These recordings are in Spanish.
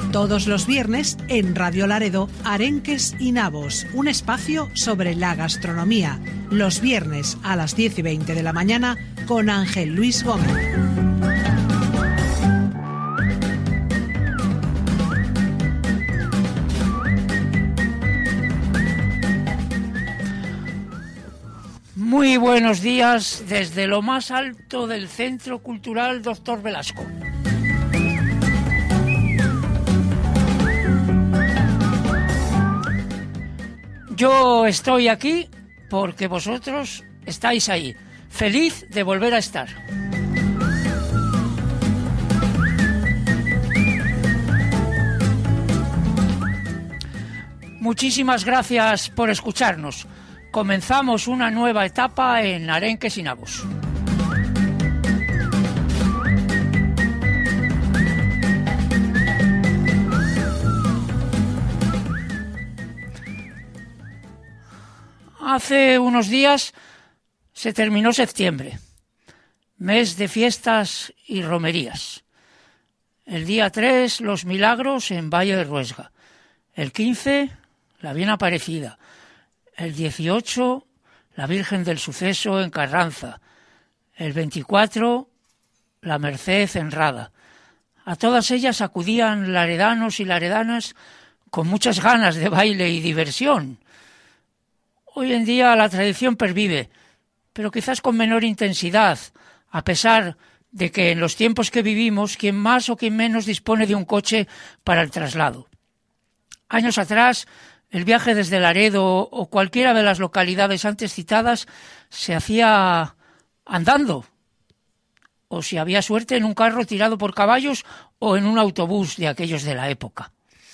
Todos los viernes en Radio Laredo, Arenques y Nabos, un espacio sobre la gastronomía. Los viernes a las 10:20 de la mañana con Ángel Luis Gómez. Muy buenos días desde lo más alto del Centro Cultural Doctor Velasco. Yo estoy aquí porque vosotros estáis ahí. Feliz de volver a estar. Muchísimas gracias por escucharnos. Comenzamos una nueva etapa en Arenques y Nabos. Hace unos días se terminó septiembre, mes de fiestas y romerías. El día 3, los milagros en Valle de Ruesga. El 15, la Bien Aparecida. El 18, la Virgen del Suceso en Carranza. El 24, la Merced en Rada. A todas ellas acudían laredanos y laredanas con muchas ganas de baile y diversión. Hoy en día la tradición pervive, pero quizás con menor intensidad, a pesar de que en los tiempos que vivimos, quien más o quien menos dispone de un coche para el traslado. Años atrás, el viaje desde Laredo o cualquiera de las localidades antes citadas se hacía andando, o si había suerte en un carro tirado por caballos o en un autobús de aquellos de la época.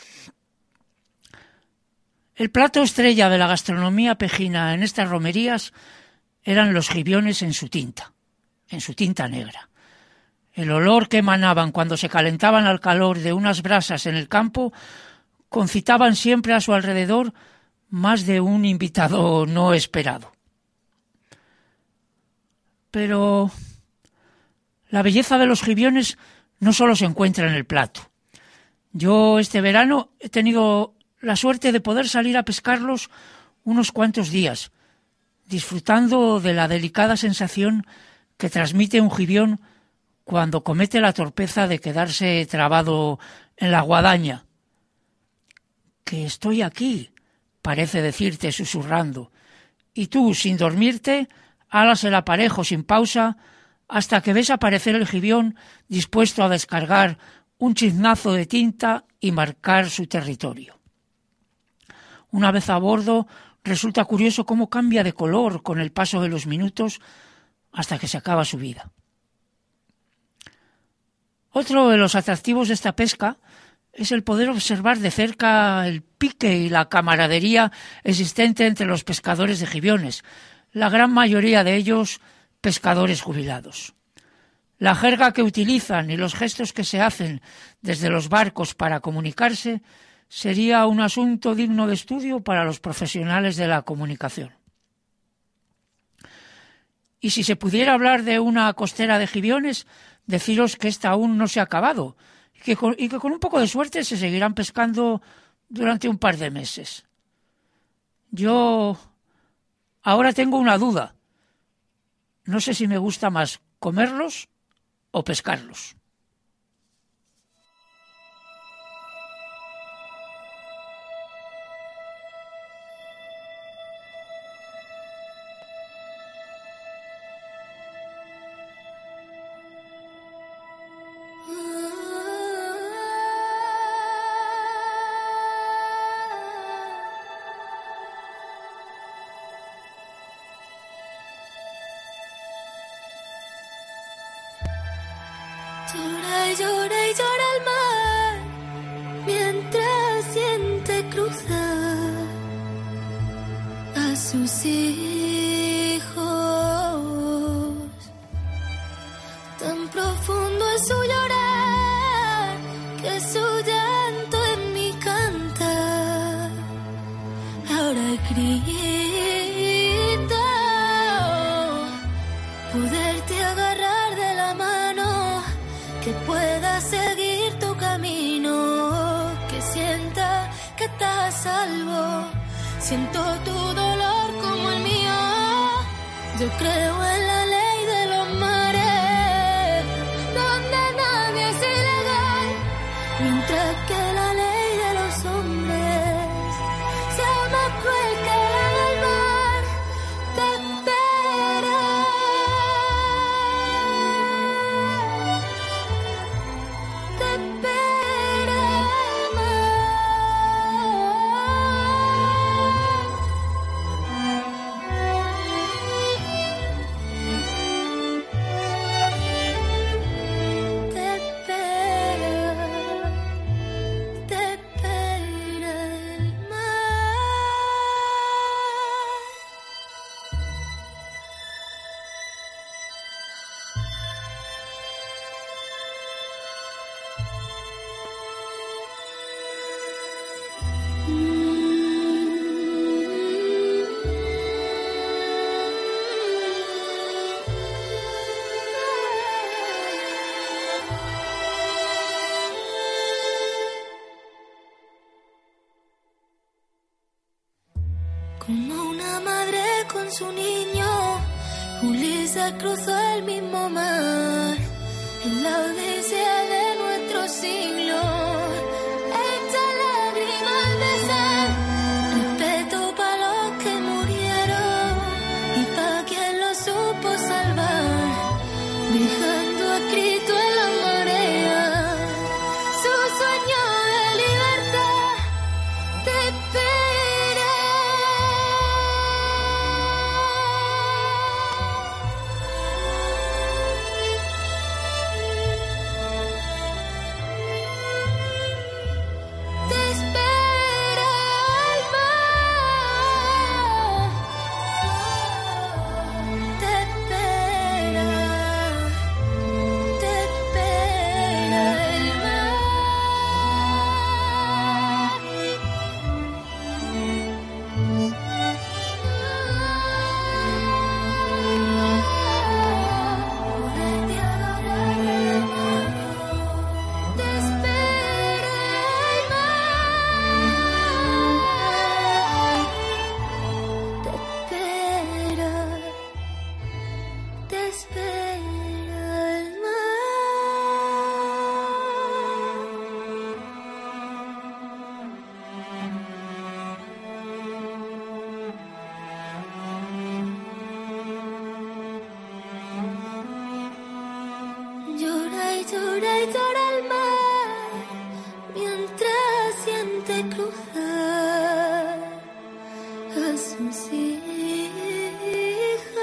El plato estrella de la gastronomía pejina en estas romerías eran los jibiones en su tinta negra. El olor que emanaban cuando se calentaban al calor de unas brasas en el campo concitaban siempre a su alrededor más de un invitado no esperado. Pero la belleza de los jibiones no solo se encuentra en el plato. Yo este verano he tenido la suerte de poder salir a pescarlos unos cuantos días, disfrutando de la delicada sensación que transmite un jibión cuando comete la torpeza de quedarse trabado en la guadaña. Que estoy aquí, parece decirte susurrando, y tú, sin dormirte, alas el aparejo sin pausa hasta que ves aparecer el jibión dispuesto a descargar un chiznazo de tinta y marcar su territorio. Una vez a bordo, resulta curioso cómo cambia de color con el paso de los minutos hasta que se acaba su vida. Otro de los atractivos de esta pesca es el poder observar de cerca el pique y la camaradería existente entre los pescadores de jibiones, la gran mayoría de ellos pescadores jubilados. La jerga que utilizan y los gestos que se hacen desde los barcos para comunicarse sería un asunto digno de estudio para los profesionales de la comunicación. Y si se pudiera hablar de una costera de jibiones, deciros que esta aún no se ha acabado y que con un poco de suerte se seguirán pescando durante un par de meses. Yo ahora tengo una duda. No sé si me gusta más comerlos o pescarlos. Llora y llora y llora el mar mientras siente cruzar a sus hijos. Tan profundo es su llorar que su llanto en mi cantar ahora grita poderte agarrar de la mano que pueda seguir tu camino. salvo. Siento tu dolor como el mío. Yo creo en la ley de los mares, donde nadie es ilegal, mientras que la ley de los hombres sea más cruel que la del mar. Te espera. Te espera el mar. Te espera el mar. Como una madre con su niño, Ulises cruzó el mismo mar. En la odisea de nuestro siglo, echa lágrimas de sal, respeto para los que murieron y para quien lo supo salvar, dejando escrito en la marea su sueño de libertad. Te espera. Te espera el mar. Te espera. Te espera el mar. Poderte adorar, hermano. Te espera el mar. Te espera. Te espera el mar. Llora y llora y llora el mar, mientras siente cruzar a sus hijas.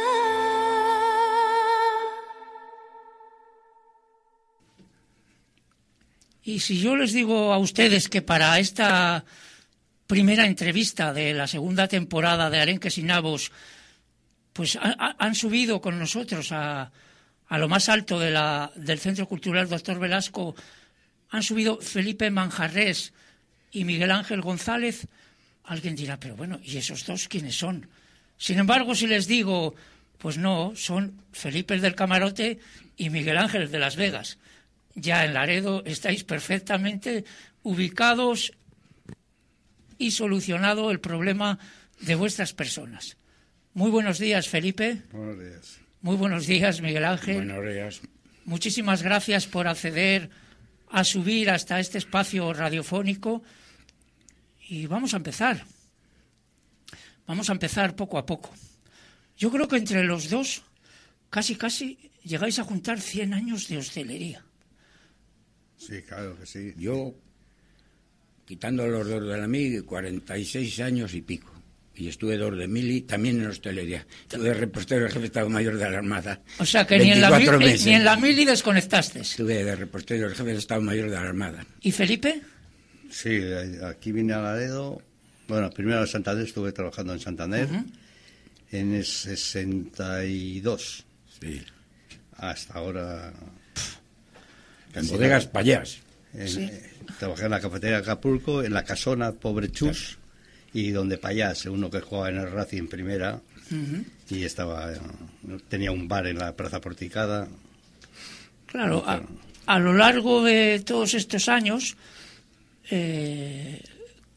Y si yo les digo a ustedes que para esta primera entrevista de la segunda temporada de Arenques y Nabos, pues han subido con nosotros a lo más alto del Centro Cultural Doctor Velasco, han subido Felipe Manjarrés y Miguel Ángel González, alguien dirá, pero bueno, ¿y esos dos quiénes son? Sin embargo, si les digo, pues no, son Felipe el del Camarote y Miguel Ángel de Las Vegas. Ya en Laredo estáis perfectamente ubicados y solucionado el problema de vuestras personas. Muy buenos días, Felipe. Buenos días. Muy buenos días, Miguel Ángel. Buenos días. Muchísimas gracias por acceder a subir hasta este espacio radiofónico. Y vamos a empezar. Vamos a empezar poco a poco. Yo creo que entre los dos casi llegáis a juntar 100 años de hostelería. Sí, claro que sí. Yo, quitando los dos de la mili, 46 años y pico. Y estuve dos de mili, también en hostelería. Estuve de repostero del jefe de Estado Mayor de la Armada. O sea que ni en la mili desconectaste. Estuve de repostero del jefe de Estado Mayor de la Armada. ¿Y Felipe? Sí, aquí vine a Laredo. Bueno, primero en Santander, estuve trabajando en Santander. En el 62. Sí. Hasta ahora. En bodegas Payás. Sí. Trabajé en la cafetería de Acapulco, en la casona Pobre Chus, y donde Payás, uno que jugaba en el Racing en primera, y tenía un bar en la Plaza Porticada. Claro, a lo largo de todos estos años,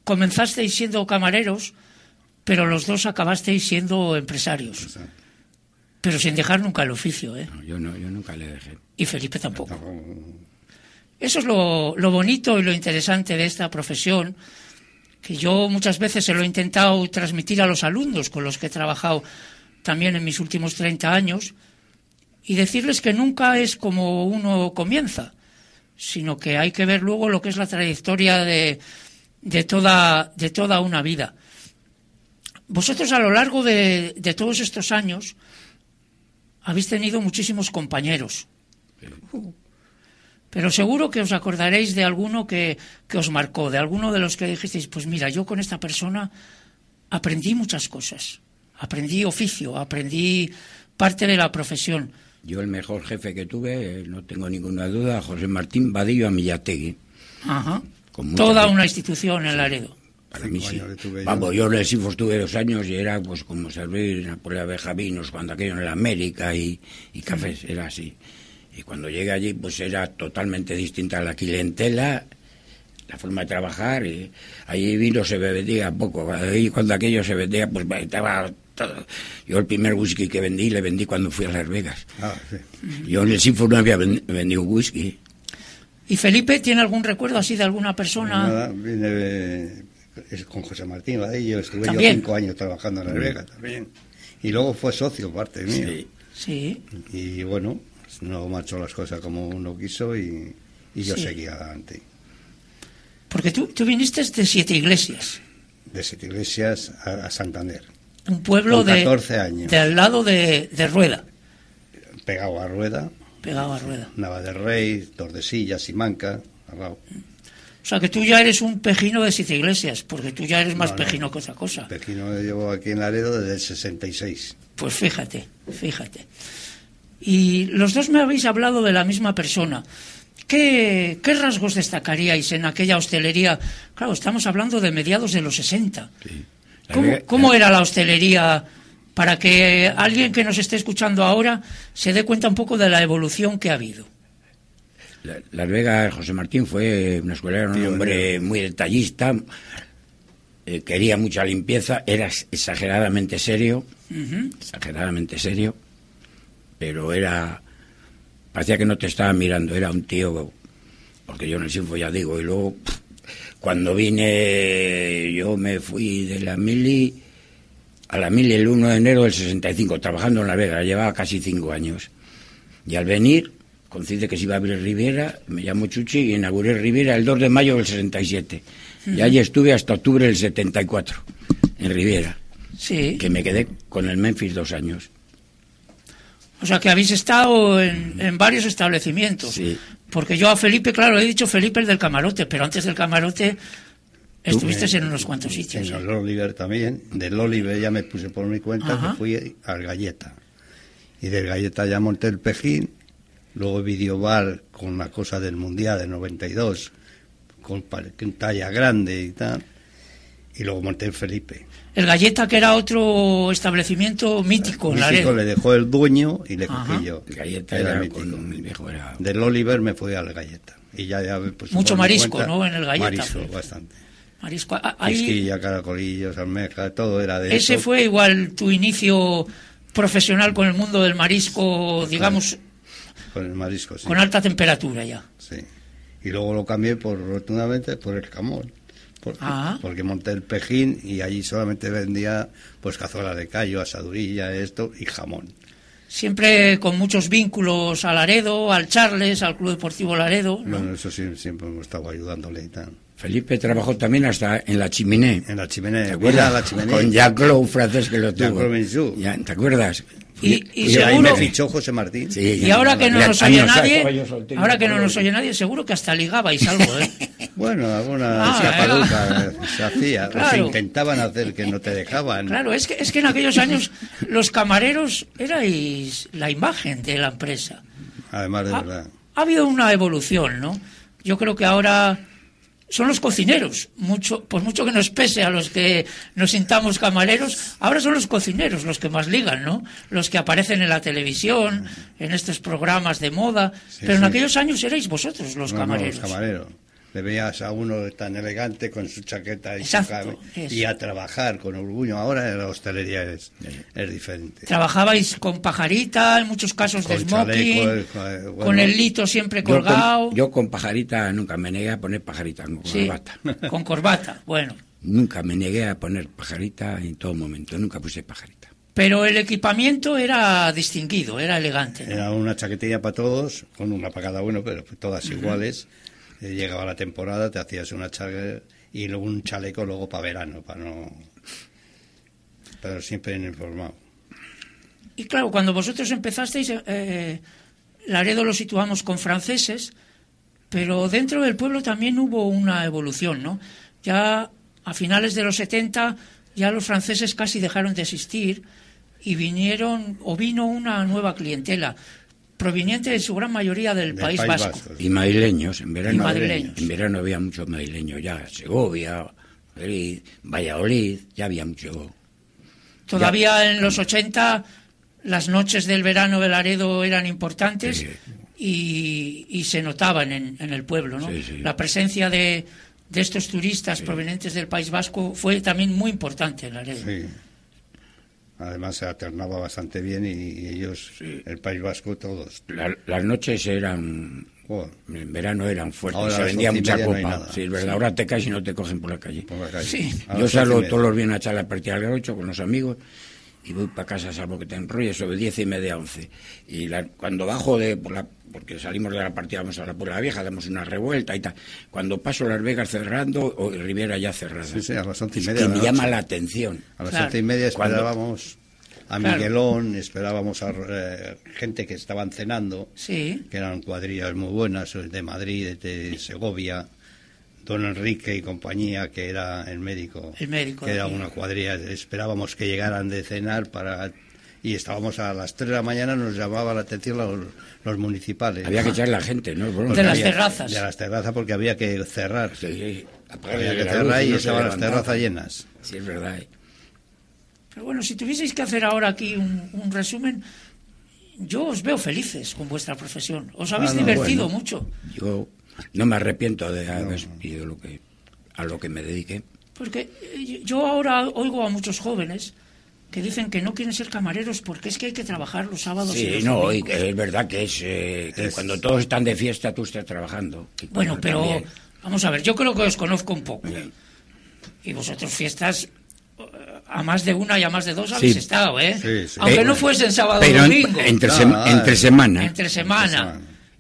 comenzasteis siendo camareros, pero los dos acabasteis siendo empresarios. Exacto. Pero sin dejar nunca el oficio, ¿eh? No, yo nunca le dejé. Y Felipe tampoco. Eso es lo bonito y lo interesante de esta profesión, que yo muchas veces se lo he intentado transmitir a los alumnos con los que he trabajado también en mis últimos 30 años, y decirles que nunca es como uno comienza, sino que hay que ver luego lo que es la trayectoria de toda una vida. Vosotros a lo largo de todos estos años habéis tenido muchísimos compañeros, pero seguro que os acordaréis de alguno que os marcó, de alguno de los que dijisteis, pues mira, yo con esta persona aprendí muchas cosas, aprendí oficio, aprendí parte de la profesión. Yo el mejor jefe que tuve, no tengo ninguna duda, José Martín Vadillo Amillategui. Ajá. Con Toda mucha- una institución en Laredo. Para mí 5 sí. años que tuve yo. Vamos, yo en el Sifos tuve 2 años y era pues como servir Napoleón Abeja vinos cuando aquello en la América y cafés, era así. Y cuando llegué allí pues era totalmente distinta la clientela, la forma de trabajar. Y allí vino se vendía poco, ahí cuando aquello se vendía pues estaba todo. Yo el primer whisky que vendí le vendí cuando fui a Las Vegas. Ah, sí. Yo en el Sifos no había vendido whisky. ¿Y Felipe tiene algún recuerdo así de alguna persona? Nada, vine con José Martín Vadillo, estuve ¿También? yo 5 años trabajando en Las Vegas también. Y luego fue socio, parte mío. Sí. Sí. Y bueno, no marchó las cosas como uno quiso y yo Sí. seguía adelante. Porque tú viniste de Siete Iglesias, De Siete Iglesias a Santander, un pueblo con 14 años. de al lado de Rueda, pegado a Rueda, pegado a Rueda. Nava del Rey, Tordesillas, Simanca, al lado. O sea que tú ya eres un pejino de Siete Iglesias, porque tú ya eres más No, no. pejino que otra cosa. Pejino llevo aquí en Laredo desde el 66. Pues fíjate. Y los dos me habéis hablado de la misma persona. ¿Qué rasgos destacaríais en aquella hostelería? Claro, estamos hablando de mediados de los 60. Sí. ¿Cómo era la hostelería para que alguien que nos esté escuchando ahora se dé cuenta un poco de la evolución que ha habido? Las Vegas, José Martín fue una escuela, era un hombre muy detallista, quería mucha limpieza, era exageradamente serio, pero parecía que no te estaba mirando, era un tío, porque yo en el Sinfo ya digo, y luego cuando vine, yo me fui de la Mili a la Mili el 1 de enero del 65, trabajando en Las Vegas, llevaba casi 5 años, y al venir coincide que se iba a abrir Riviera, me llamó Chuchi y inauguré Riviera el 2 de mayo del 67. Y allí estuve hasta octubre del 74, en Riviera, Sí. que me quedé con el Memphis 2 años. O sea que habéis estado en varios establecimientos. Sí. Porque yo a Felipe, claro, he dicho Felipe el del camarote, pero antes del camarote estuviste en unos cuantos sitios. En el Oliver también. Del Oliver ya me puse por mi cuenta, Ajá. que fui al Galleta. Y del Galleta ya monté el Pejín, luego Videobar con la cosa del Mundial de 92, con talla grande y tal. Y luego monté el Felipe. El Galleta, que era otro establecimiento mítico en Mítico Laredo. le dejó el dueño y le Ajá. cogí yo. El Galleta Era era mítico. con mi viejo, era... Del Oliver me fui al Galleta. Y ya pues, Mucho por mi marisco, cuenta, ¿no? En el Galleta, Marisco, fue. bastante. Marisco. Ahí, Quisquilla, caracolillos, almeja, todo era de ese eso. fue igual tu inicio profesional con el mundo del marisco, digamos, Con el marisco, sí. con alta temperatura ya. Sí. Y luego lo cambié rotundamente por el jamón. Porque monté el Pejín y allí solamente vendía pues cazuela de callo, asadurilla, esto y jamón. Siempre con muchos vínculos a Laredo, al Charles, al Club Deportivo Laredo, ¿no? Bueno, eso sí, siempre hemos estado ayudándole y tal. Felipe trabajó también hasta en la Chiminé. En la chimenea. ¿Te acuerdas? La chimenea. Con Jacques Lowe, un francés que lo tuvo. Jacques Lowe. Ya, ¿te acuerdas? Y Y ahí seguro, me fichó José Martín. Sí, y ahora que no ya nos oye años nadie, caballo soltero, ahora que no caballo nos oye nadie, seguro que hasta ligabais algo, ¿eh? Bueno, alguna chapaduca se hacía. Claro. O se intentaban hacer que no te dejaban. Claro, es que en aquellos años los camareros erais la imagen de la empresa. Además, de verdad. Ha habido una evolución, ¿no? Yo creo que ahora son los cocineros, por mucho que nos pese a los que nos sintamos camareros, ahora son los cocineros los que más ligan, ¿no? Los que aparecen en la televisión, en estos programas de moda, Sí, pero en sí. aquellos años erais vosotros los No, camareros. los camareros. Le veías a uno tan elegante con su chaqueta y Exacto, y a trabajar con orgullo. Ahora la hostelería es diferente. Trabajabais con pajarita, en muchos casos de Con smoking, chaleco, bueno, con el lito siempre colgado. Yo con pajarita nunca me negué a poner pajarita, con corbata. Con corbata, bueno. Nunca me negué a poner pajarita en todo momento, nunca puse pajarita. Pero el equipamiento era distinguido, era elegante, ¿no? Era una chaquetilla para todos, con una para cada uno, pero todas iguales. Llegaba la temporada, te hacías una chaqueta y luego un chaleco luego para verano, para no... Pero siempre informado. Y claro, cuando vosotros empezasteis, Laredo lo situamos con franceses, pero dentro del pueblo también hubo una evolución, ¿no? Ya a finales de los 70 ya los franceses casi dejaron de existir y vino una nueva clientela proveniente en su gran mayoría del País Vasco. Y madrileños, en verano. Y madrileños. En verano había muchos madrileños ya, Segovia, Madrid, Valladolid, ya había mucho. Todavía ya. En los 80 las noches del verano de Laredo eran importantes, Sí. y se notaban en el pueblo, ¿no? Sí, sí. La presencia de estos turistas provenientes del País Vasco fue también muy importante en Laredo. Sí. Además se alternaba bastante bien y ellos, el País Vasco, todos. Las noches eran, Joder. en verano eran fuertes, Ahora se a las vendía 11:30 mucha no hay copa. nada. Sí, es verdad, ahora te caes y no te cogen por la calle. Por la calle. Sí. A Yo las salgo 11:30. todos los viernes a echar la partida al garocho con los amigos y voy para casa salvo que te enrolles sobre 10:30, 11. Y cuando bajo porque salimos de la partida, vamos a la Puebla Vieja, damos una revuelta y tal. Cuando paso Las Vegas cerrando o Riviera ya cerrada. Sí, sí, a las 11:30 Es de que la me noche. llama la atención. A las Claro. 11:30 esperábamos a Claro. Miguelón, esperábamos a gente que estaban cenando, Sí. que eran cuadrillas muy buenas, de Madrid, de Segovia, Don Enrique y compañía, que era el médico. El médico que de era aquí. una cuadrilla. Esperábamos que llegaran de cenar y estábamos a las 3 de la mañana, nos llamaba la atención los municipales. Había que echar la gente, ¿no? Bueno, De las Había- terrazas. De las terrazas, porque había que cerrar. sí, apagar Había que la cerrar luz y no se estaban las levantaba. terrazas llenas. Sí, es verdad. Pero bueno, si tuvieseis que hacer ahora aquí un resumen, yo os veo felices con vuestra profesión. Os habéis no, divertido bueno. mucho. Yo no me arrepiento de haber ido a lo que me dediqué. Porque yo ahora oigo a muchos jóvenes que dicen que no quieren ser camareros porque es que hay que trabajar los sábados y Sí, los no, y domingos. que es verdad que que cuando todos están de fiesta tú estás trabajando. Y Bueno, cuando pero también. vamos a ver, yo creo que os conozco un poco. Sí. Y vosotros fiestas a más de una y a más de dos habéis Sí. estado, ¿eh? Sí, sí. Aunque Pero- no fuesen sábado o Pero domingo. entre No, semana. Entre semana.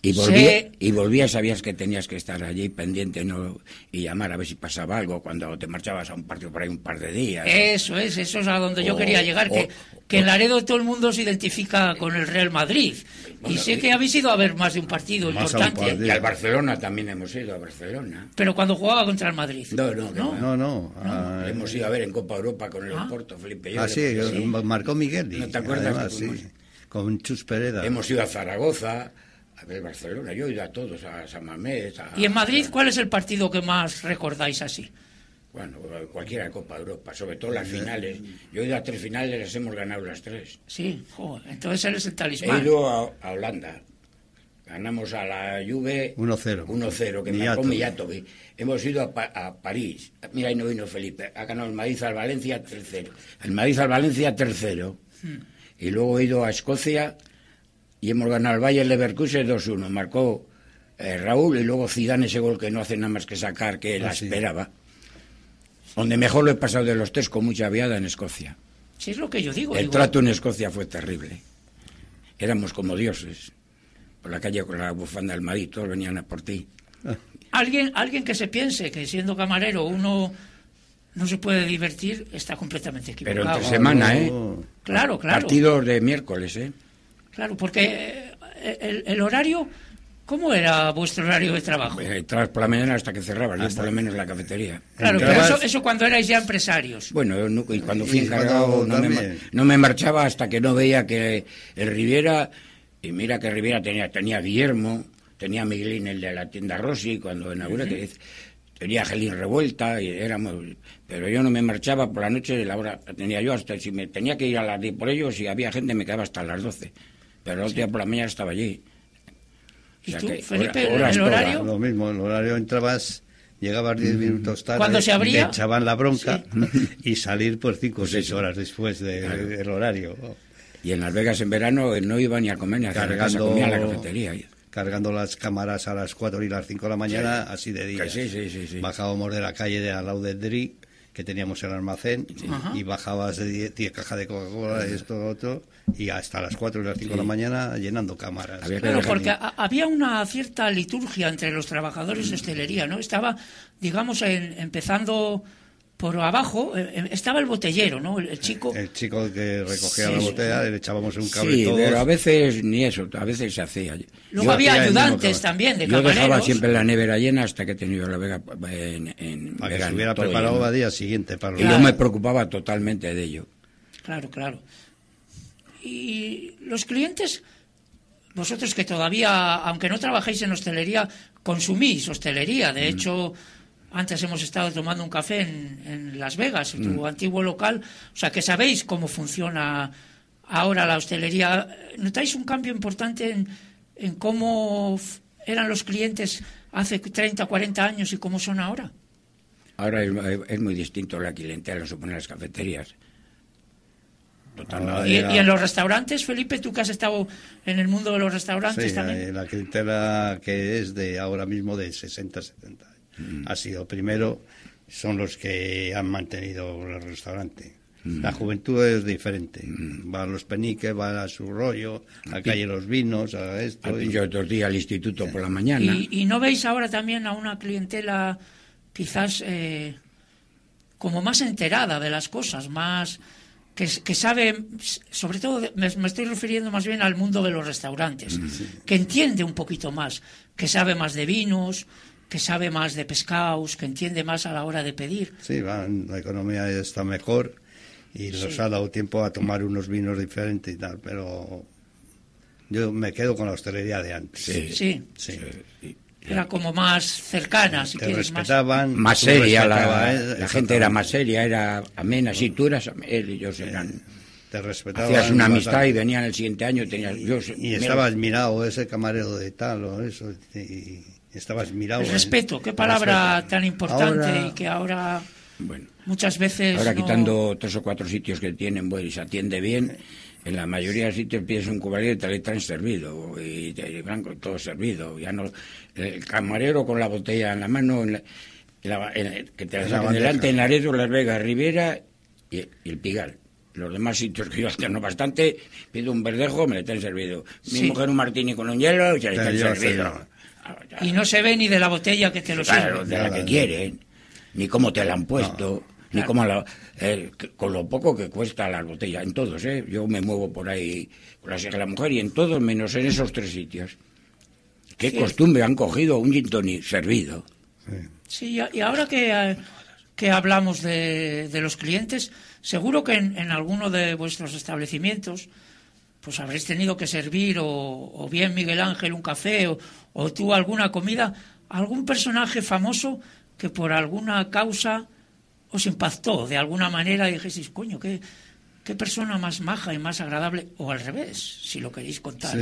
Y volvías, sabías que tenías que estar allí pendiente, ¿no? Y llamar a ver si pasaba algo cuando te marchabas a un partido por ahí un par de días. Eso es a donde yo O- quería llegar, que en Laredo todo el mundo se identifica con el Real Madrid. Y sé que habéis ido a ver más de un partido Más a un importante, partido. Y al Barcelona también hemos ido, a Barcelona. pero cuando jugaba contra el Madrid. No. No. Hemos ido a ver en Copa Europa con el Oporto, Felipe. Yo Sí, marcó Miguel. ¿No te acuerdas Además, que sí, fuimos? con Chus Pereda. Hemos ido a Zaragoza, a ver Barcelona. Yo he ido a todos, a San Mamés. ¿Y en Madrid cuál es el partido que más recordáis así? Bueno, cualquiera Copa Europa, sobre todo las finales. Yo he ido a 3 finales, las hemos ganado las 3. Sí, joder, entonces eres el He talismán. ido a Holanda. Ganamos a la Juve 1-0. 1-0, que marcó Mijatovic. Hemos ido a París. Mira, ahí no vino Felipe. Ha ganado el Madrid al Valencia 3-0. El Madrid al Valencia 3-0. Y luego he ido a Escocia y hemos ganado el Bayer Leverkusen 2-1. Marcó Raúl y luego Zidane ese gol que no hace nada más que sacar, que la sí. esperaba. Donde mejor lo he pasado de los 3 con mucha viada en Escocia. Sí, es lo que yo digo. El digo, trato en Escocia fue terrible. Éramos como dioses. Por la calle con la bufanda del Madrid, todos venían a por ti. Alguien que se piense que siendo camarero uno no se puede divertir está completamente Pero equivocado. entre semana, ¿eh? Claro. Partidos de miércoles, ¿eh? Claro, porque el horario, ¿cómo era vuestro horario de trabajo? Entrabas por la mañana hasta que cerrabas, yo por lo menos la cafetería. Claro, entrabas- pero eso cuando erais ya empresarios. Bueno, y cuando fui Y encargado cuando también. no me marchaba hasta que no veía que el Riviera, y mira que Riviera tenía Guillermo, tenía a Miguelín, el de la tienda Rossi, cuando inauguré, que tenía a Gelín Revuelta, y pero yo no me marchaba por la noche, la hora tenía yo hasta, si me tenía que ir a las 10 por ellos, si había gente me quedaba hasta las 12, pero el otro día por la mañana estaba allí. ¿Y O sea tú, que Felipe, horas el todas. horario? Lo mismo, el horario entrabas llegabas 10 minutos tarde, Cuando se abría, te echaban la bronca y salir pues 5 o 6 horas después del horario. Y en Las Vegas en verano no iba ni a comer ni a hacer la casa, comía en la cafetería. Cargando las cámaras a las 4 y las 5 de la mañana, así de día. Sí. Bajábamos de la calle de al lado del DRI, que teníamos el almacén, y bajabas de 10 cajas de Coca-Cola, esto, lo otro, y hasta las 4 y las 5 de la mañana llenando cámaras. Claro, porque había una cierta liturgia entre los trabajadores de hostelería, ¿no? Estaba, digamos, empezando por abajo, estaba el botellero, ¿no? El chico... El chico que recogía la botella, le echábamos un cable todos. Pero a veces ni eso, a veces se hacía. Luego había ayudantes también, de camareros. Yo dejaba siempre la nevera llena hasta que he tenido la Vega en para verano, que estuviera preparado al día siguiente. Y yo me preocupaba totalmente de ello. Claro. Y los clientes, vosotros que todavía, aunque no trabajáis en hostelería, consumís hostelería. De hecho, antes hemos estado tomando un café en Las Vegas, en tu antiguo local. O sea, que sabéis cómo funciona ahora la hostelería. ¿Notáis un cambio importante en cómo eran los clientes hace 30, 40 años y cómo son ahora? Ahora es muy distinto la clientela, supone las cafeterías. ¿Y en los restaurantes, Felipe, tú que has estado en el mundo de los restaurantes también? La clientela que es de ahora mismo de 60, 70 años. Ha sido primero, son los que han mantenido el restaurante. La juventud es diferente. Va a los peniques, va a su rollo, a calle Los Vinos, a esto. Yo otros días al instituto por la mañana. ¿Y no veis ahora también a una clientela quizás como más enterada de las cosas, más... Que sabe, sobre todo me estoy refiriendo más bien al mundo de los restaurantes, que entiende un poquito más, que sabe más de vinos, que sabe más de pescados, que entiende más a la hora de pedir? Sí, la economía está mejor y nos ha dado tiempo a tomar unos vinos diferentes y tal, pero yo me quedo con la hostelería de antes. Sí. Era como más cercana, si quieres, respetaban, más seria, la gente era más seria, era amena. Si tú eras, él y yo eran. Te respetaban. Hacías una amistad y venían el siguiente año. Y estabas mirado, ese camarero de tal o eso, y estabas mirado. El respeto, qué palabra tan importante y que ahora muchas veces. Ahora quitando 3 o 4 sitios que tienen, y se atiende bien. En la mayoría de sitios pides un cubalero y te lo traen servido, y te blanco todo servido. Ya no, el camarero con la botella en la mano, que te la saquen delante, en Laredo, Las Vegas, Rivera y el Pigal. Los demás sitios que yo alterno bastante, pido un verdejo, me lo traen servido. Mi mujer un martini con un hielo y se le traen servido. Y no se ve ni de la botella que te lo sirve. Claro, de la que quieren, ni cómo te la han puesto. Ni como con lo poco que cuesta la botella, en todos, yo me muevo por ahí con la hija de la mujer y en todos menos en esos 3 sitios. Qué costumbre han cogido un gin tonic servido. Sí, y ahora que hablamos de los clientes, seguro que en alguno de vuestros establecimientos pues habréis tenido que servir o bien Miguel Ángel un café o tú alguna comida, algún personaje famoso que por alguna causa os impactó de alguna manera y dijeseis, coño, qué persona más maja y más agradable, o al revés, si lo queréis contar.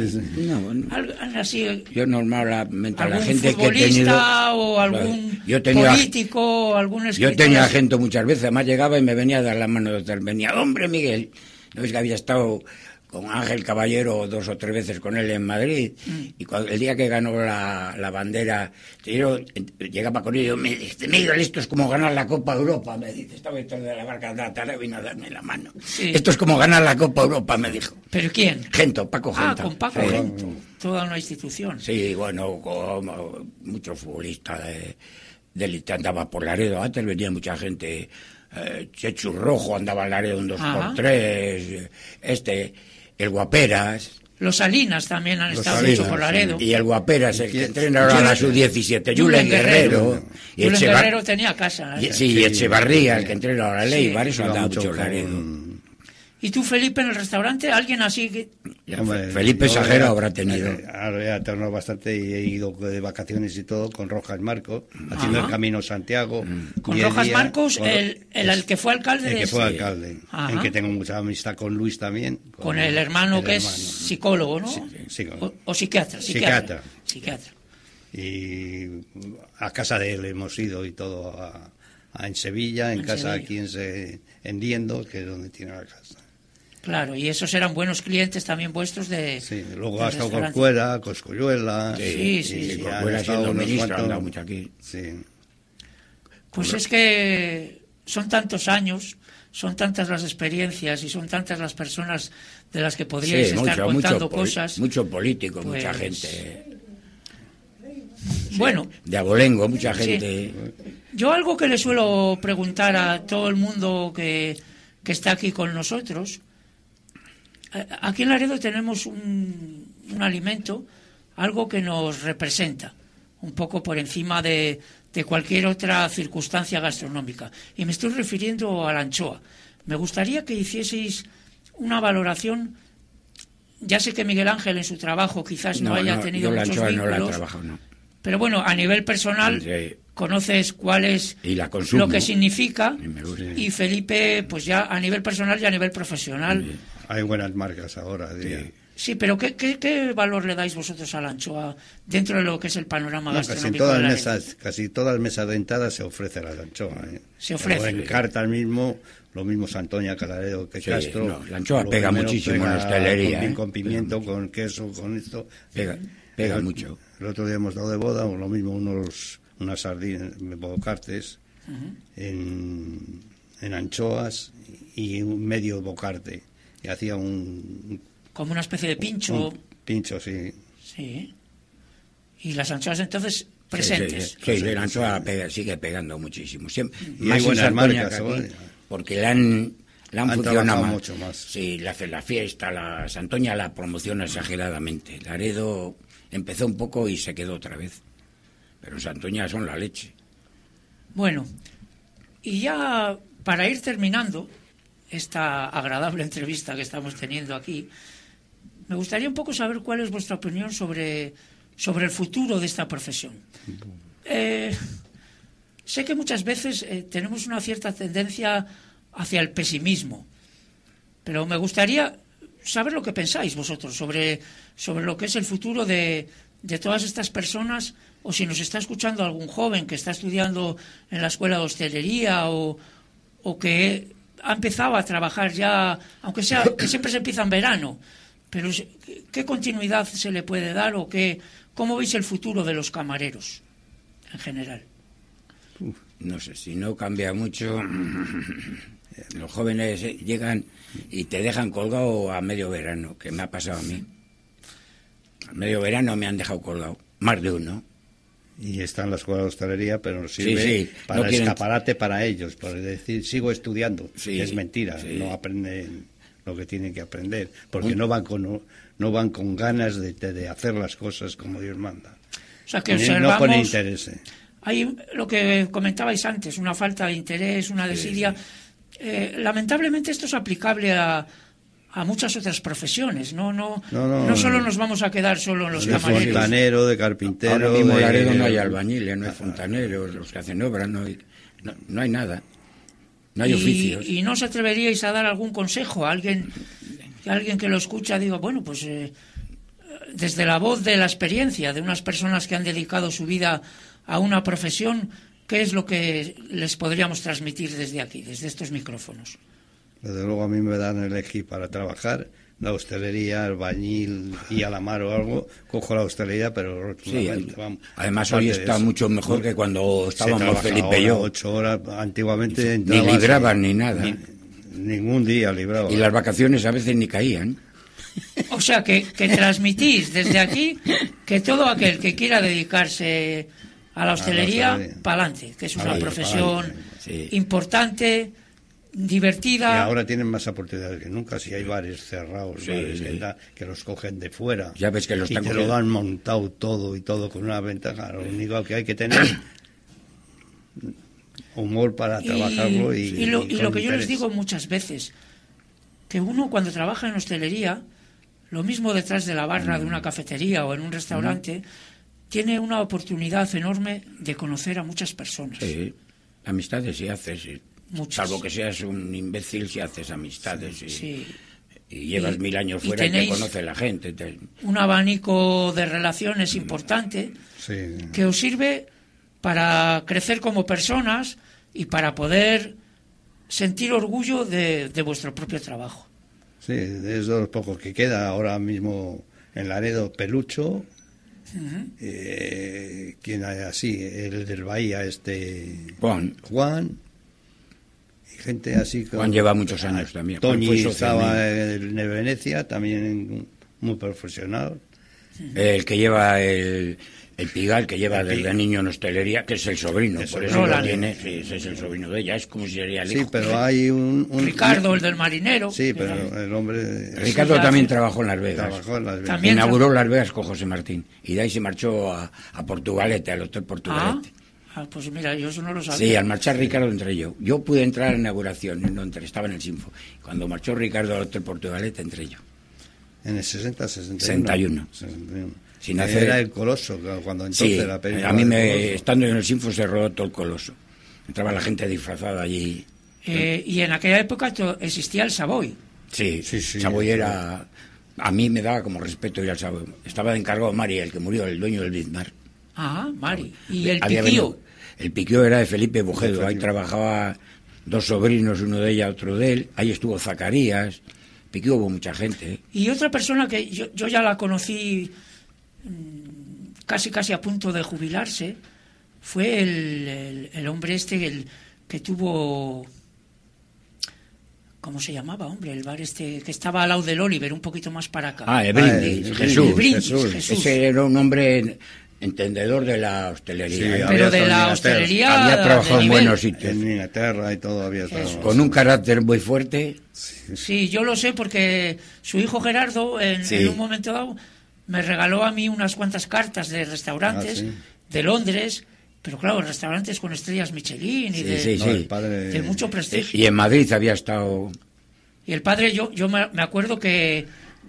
Así, yo normalmente a la algún gente que he tenido o algún político o algún escritor. Yo tenía gente muchas veces, además llegaba y me venía a dar la mano de hotel, venía, hombre Miguel, no es que había estado con Ángel Caballero 2 o 3 veces con él en Madrid, y el día que ganó la bandera, yo llegaba con ellos, me dice, Miguel, esto es como ganar la Copa Europa, me dice, estaba dentro de la barca de la tarde, vino a darme la mano. Sí. Esto es como ganar la Copa Europa, me dijo. ¿Pero quién? Gento, Paco Gento. Con Paco Gento, toda una institución. Sí, bueno, como muchos futbolistas de andaba por Laredo, antes venía mucha gente, Chechu Rojo andaba en Laredo un 2x3, el Guaperas. Los Salinas también han estado mucho por Laredo. Y el Guaperas, el que entrena ahora a la sub-17. Julen Guerrero. Julen Guerrero tenía casa. Y Echevarría, el que entrena ahora a la Leibar, eso andaba mucho en Laredo. ¿Y tú, Felipe, en el restaurante? ¿Alguien así que...? Hombre, Felipe Sajero habrá tenido. Ahora he alternado bastante y he ido de vacaciones y todo con Rojas Marcos, haciendo el Camino Santiago. Con Rojas Marcos, el que fue alcalde. El que fue alcalde. El que tengo mucha amistad con Luis también. Con el hermano que es psicólogo, ¿no? Sí. O psiquiatra. Y a casa de él hemos ido y todo en Sevilla, en casa aquí en Diendo, que es donde tiene la casa. Claro, y esos eran buenos clientes también vuestros de... Sí, luego ha estado Corcuera, Cosculluela... Sí. Corcuera siendo ministro, ha andado mucho aquí. Sí. Pues es que son tantos años, son tantas las experiencias y son tantas las personas de las que podríais estar contando cosas. Mucho político, pues, mucha gente... Bueno, de abolengo, mucha gente. Yo algo que le suelo preguntar a todo el mundo que está aquí con nosotros, aquí en Laredo tenemos un alimento, algo que nos representa, un poco por encima de cualquier otra circunstancia gastronómica. Y me estoy refiriendo a la anchoa. Me gustaría que hicieseis una valoración. Ya sé que Miguel Ángel en su trabajo quizás no haya tenido muchos vínculos. Yo la anchoa no la he trabajado, no. Pero bueno, a nivel personal conoces cuál es y la consumo, lo que significa, y Felipe, pues ya a nivel personal y a nivel profesional. Sí. Hay buenas marcas ahora. Sí, pero ¿qué valor le dais vosotros a la anchoa dentro de lo que es el panorama gastronómico? Casi todas las mesas dentadas se ofrece la anchoa. Se ofrece. O en cartas mismo, lo mismo Santoña, Calaredo que Castro. No, la anchoa pega muchísimo en la hostelería. Con pimiento, con queso, con esto. Pega mucho. El otro día hemos dado de boda, o lo mismo, unas sardinas, bocartes, en anchoas y un medio bocarte. Y hacía como una especie de pincho. Un pincho, sí. Sí. Y las anchoas entonces presentes. Sí, la anchoa sigue pegando muchísimo. Siempre, y hay buenas marcas, porque la han funcionado mucho más. Sí, la fiesta, la Santoña la promociona exageradamente. Laredo empezó un poco y se quedó otra vez. Pero Santoña son la leche. Bueno, y ya para ir terminando esta agradable entrevista que estamos teniendo aquí, me gustaría un poco saber cuál es vuestra opinión sobre el futuro de esta profesión. Sé que muchas veces tenemos una cierta tendencia hacia el pesimismo, pero me gustaría saber lo que pensáis vosotros sobre lo que es el futuro de todas estas personas, o si nos está escuchando algún joven que está estudiando en la escuela de hostelería o que ha empezado a trabajar ya, aunque sea que siempre se empieza en verano, pero ¿qué continuidad se le puede dar o cómo veis el futuro de los camareros en general? No sé, si no cambia mucho, los jóvenes llegan y te dejan colgado a medio verano, que me ha pasado a mí. A medio verano me han dejado colgado, más de uno. Y está en la escuela de hostelería, pero sirve para escaparate para ellos, por decir, sigo estudiando. Es mentira, no aprenden lo que tienen que aprender, porque no van con ganas de hacer las cosas como Dios manda. O sea, que observamos, no con interés. Hay lo que comentabais antes, una falta de interés, una desidia. Lamentablemente esto es aplicable a muchas otras profesiones, no solo nos vamos a quedar solo en los camareros. De fontanero, de carpintero. Ahora mismo en Laredo no hay albañiles, no hay fontaneros, los que hacen obras, no hay nada, no hay oficios. ¿Y no os atreveríais a dar algún consejo a alguien que lo escucha? Digo, bueno, pues desde la voz de la experiencia de unas personas que han dedicado su vida a una profesión, ¿qué es lo que les podríamos transmitir desde aquí, desde estos micrófonos? Desde luego a mí me dan elegir para trabajar la hostelería, albañil y a la mar o algo, cojo la hostelería, pero además hoy está mucho mejor que cuando estábamos Felipe y yo. 8 horas, antiguamente ni libraban ni nada. Ningún día libraba. Y las vacaciones a veces ni caían. O sea, que transmitís desde aquí que todo aquel que quiera dedicarse a la hostelería, para adelante, que es una profesión importante, divertida. Y ahora tienen más oportunidades que nunca. Si hay bares cerrados, que los cogen de fuera, ya ves que te lo dan montado todo y todo con una ventaja. Lo único que hay que tener humor para trabajarlo y lo que yo les digo muchas veces, que uno cuando trabaja en hostelería, lo mismo detrás de la barra de una cafetería o en un restaurante, tiene una oportunidad enorme de conocer a muchas personas. Sí, amistades sí haces, muchas. Salvo que seas un imbécil si haces amistades. Y llevas 1000 años fuera y te conoce la gente. Un abanico de relaciones importante que os sirve para crecer como personas y para poder sentir orgullo de vuestro propio trabajo. Sí, es de los pocos que queda ahora mismo en Laredo. Pelucho, ¿quién hay así? El del Bahía, Juan, y gente así. Juan lleva muchos años también. Toñi estaba en Venecia, también muy profesional. El que lleva el Pigal, que lleva desde niño en hostelería, que es el sobrino, por eso lo tiene, sí, ese es el sobrino de ella, es como si sería el hijo. Sí, pero hay un Ricardo, el del marinero. Sí, pero el hombre... Ricardo también trabajó en Las Vegas. También inauguró Las Vegas con José Martín, y de ahí se marchó a Portugalete, al Hotel Portugalete. Pues mira, yo eso no lo sabía. Sí, al marchar Ricardo entré yo. Yo pude entrar a la inauguración, no entré, estaba en el Sinfo. Cuando marchó Ricardo al Hotel Portugalete entré yo. En el 61. Sin hacer... Era el Coloso, cuando entonces la película... A mí, estando en el Sinfo, se rodó todo el Coloso. Entraba la gente disfrazada allí. Y en aquella época existía el Savoy. Sí. Savoy era... A mí me daba como respeto ir al Savoy. Estaba de encargado Mari, el que murió, el dueño del Bismarck. Mari. ¿Y el Piquío? El Piquío era de Felipe Bujedo. Ahí trabajaba 2 sobrinos, uno de ella, otro de él. Ahí estuvo Zacarías. Piquío hubo mucha gente. Y otra persona que yo ya la conocí... casi a punto de jubilarse, fue el hombre que tuvo, ¿cómo se llamaba, hombre? El bar que estaba al lado del Oliver, un poquito más para acá. El Brindis, Jesús. Ese era un hombre entendedor de la hostelería. Sí, pero de la hostelería... Había trabajado en buenos sitios. En Inglaterra y todo había estado. Con un carácter muy fuerte. Sí, yo lo sé porque su hijo Gerardo, en un momento dado... me regaló a mí unas cuantas cartas de restaurantes de Londres, pero claro, restaurantes con estrellas Michelin y de mucho prestigio. Y en Madrid había estado... Y el padre, yo me acuerdo que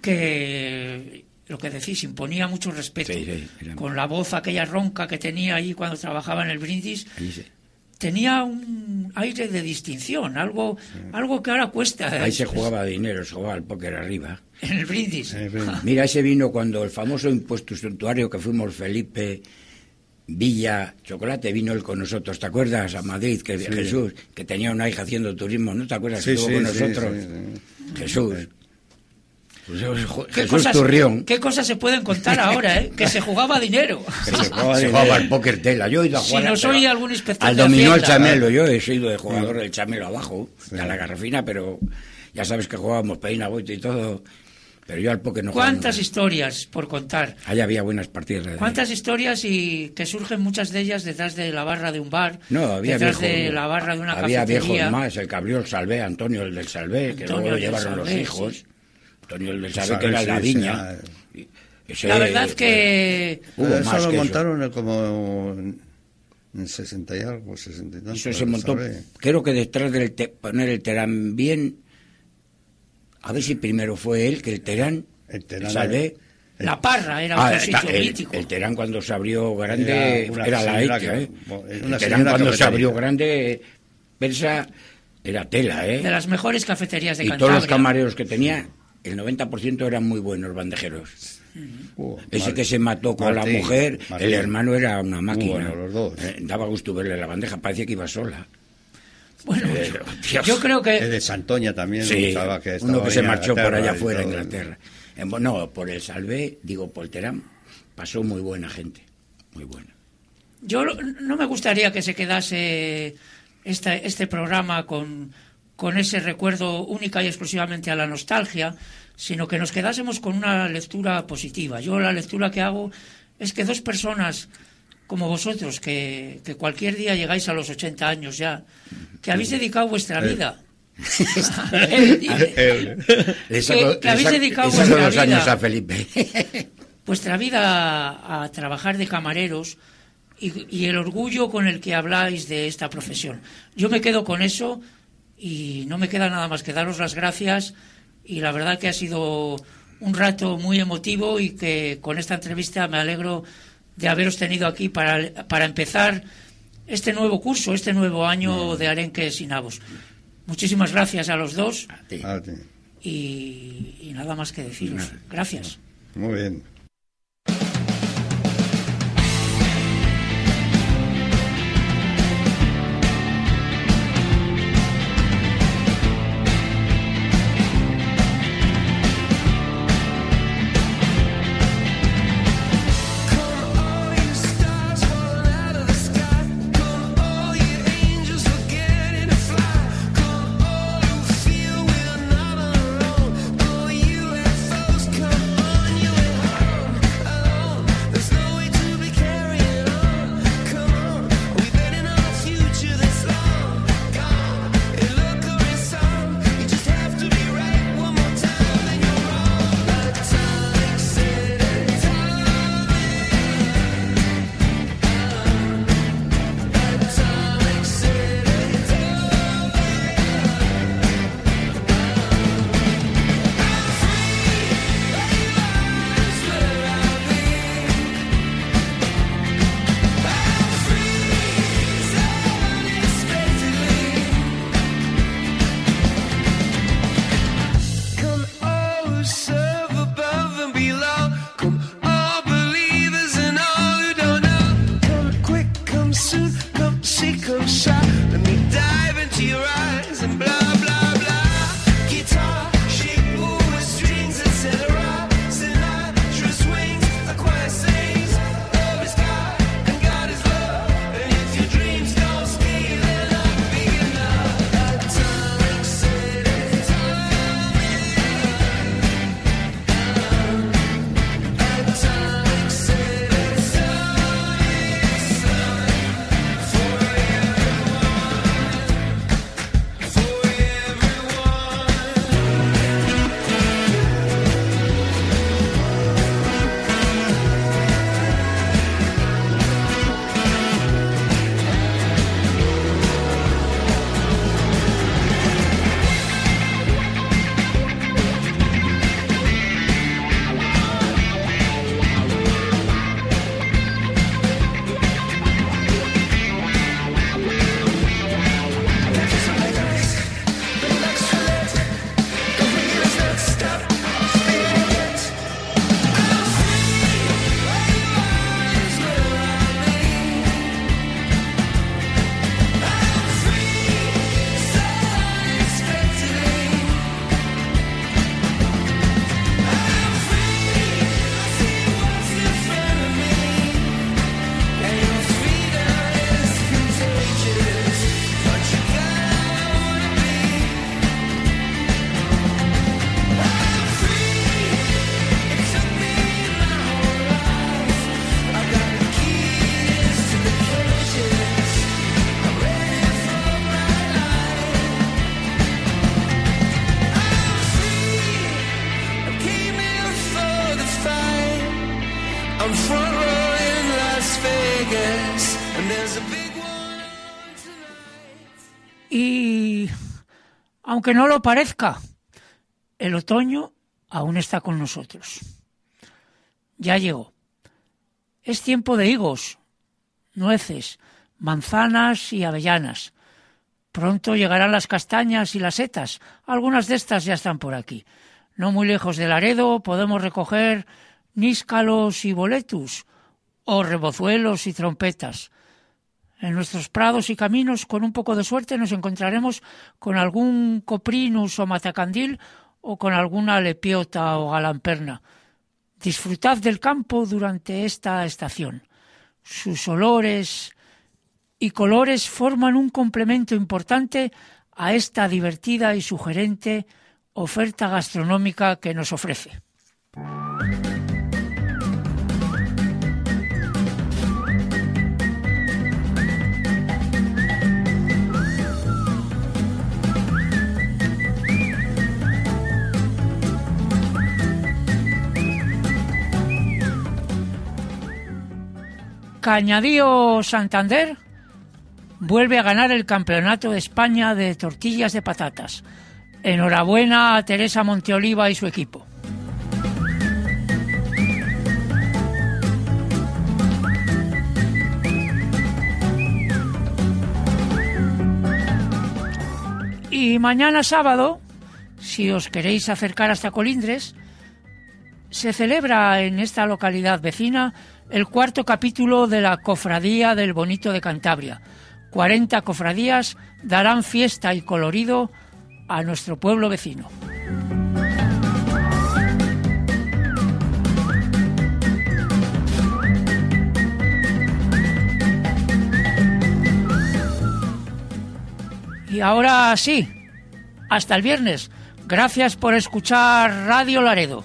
lo que decís, imponía mucho respeto. Con la voz aquella ronca que tenía ahí cuando trabajaba en el Brindis. Tenía un aire de distinción, algo que ahora cuesta. Ahí se jugaba dinero, se jugaba al póker arriba. En el Brindis. Mira, ese vino cuando el famoso impuesto suntuario que fuimos Felipe, Villa, Chocolate, vino él con nosotros. ¿Te acuerdas? A Madrid, que Jesús, que tenía una hija haciendo turismo. ¿No te acuerdas que estuvo con nosotros? Jesús. Pues Jesús Turrión. ¿Qué cosas se pueden contar ahora, Que se jugaba dinero. Se jugaba al póker tela. Yo he ido a jugar. Si no soy algún inspector al dominó el chamelo. Yo he sido de jugador del chamelo abajo, a la garrafina, pero ya sabes que jugábamos peina, boito y todo. Pero yo al póker no jugaba. ¿Cuántas historias por contar? Ahí había buenas partidas. ¿Cuántas historias y que surgen muchas de ellas detrás de la barra de un bar? No, había detrás viejos, de la barra de una cafetería. Había viejos más, el que abrió el Salvé, Antonio el del Salvé, que luego lo llevaron los hijos. Sí. Antonio el del Salvé, que era la viña. La verdad que... Eso lo montaron como en 60 y algo, 60 y tanto. Eso se montó, creo que detrás del poner el Terán bien... A ver si primero fue él que el Terán Salvé. La Parra era un sitio mítico. El Terán cuando se abrió grande era la hecha, El Terán cuando se abrió grande, persa, era tela, De las mejores cafeterías de Cantabria. Y todos los camareros que tenía, el 90% eran muy buenos bandejeros. Ese que se mató con la mujer, el hermano era una máquina. Bueno, los dos. Daba gusto verle la bandeja, parecía que iba sola. Bueno, yo creo que... El de Santoña también. Sí, uno que se marchó por allá afuera, Inglaterra. No, por el Salvé, por el Terán, pasó muy buena gente, muy buena. Yo no me gustaría que se quedase este programa con ese recuerdo única y exclusivamente a la nostalgia, sino que nos quedásemos con una lectura positiva. Yo la lectura que hago es que 2 personas como vosotros, que cualquier día llegáis a los 80 años ya, que habéis dedicado vuestra vida. Que habéis dedicado vuestra vida, años a Felipe. Vuestra vida a trabajar de camareros y el orgullo con el que habláis de esta profesión. Yo me quedo con eso y no me queda nada más que daros las gracias, y la verdad que ha sido un rato muy emotivo y que con esta entrevista me alegro de haberos tenido aquí para empezar este nuevo curso, este nuevo año de Arenques y Nabos. Muchísimas gracias a los dos. A ti. y nada más que deciros. Gracias. Muy bien. Y aunque no lo parezca, el otoño aún está con nosotros. Ya llegó. Es tiempo de higos, nueces, manzanas y avellanas. Pronto llegarán las castañas y las setas. Algunas de estas ya están por aquí. No muy lejos de Laredo podemos recoger níscalos y boletus, o rebozuelos y trompetas. En nuestros prados y caminos, con un poco de suerte, nos encontraremos con algún coprinus o matacandil o con alguna lepiota o galamperna. Disfrutad del campo durante esta estación. Sus olores y colores forman un complemento importante a esta divertida y sugerente oferta gastronómica que nos ofrece. Cañadío Santander vuelve a ganar el Campeonato de España de tortillas de patatas. Enhorabuena a Teresa Monteoliva y su equipo. Y mañana sábado si os queréis acercar hasta Colindres, se celebra en esta localidad vecina el 4º capítulo de la Cofradía del Bonito de Cantabria. 40 cofradías darán fiesta y colorido a nuestro pueblo vecino. Y ahora sí, hasta el viernes. Gracias por escuchar Radio Laredo.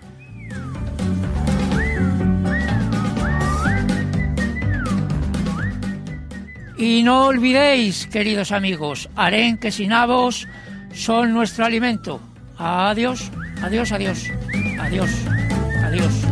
Y no olvidéis, queridos amigos, arenques y nabos son nuestro alimento. Adiós, adiós, adiós, adiós, adiós.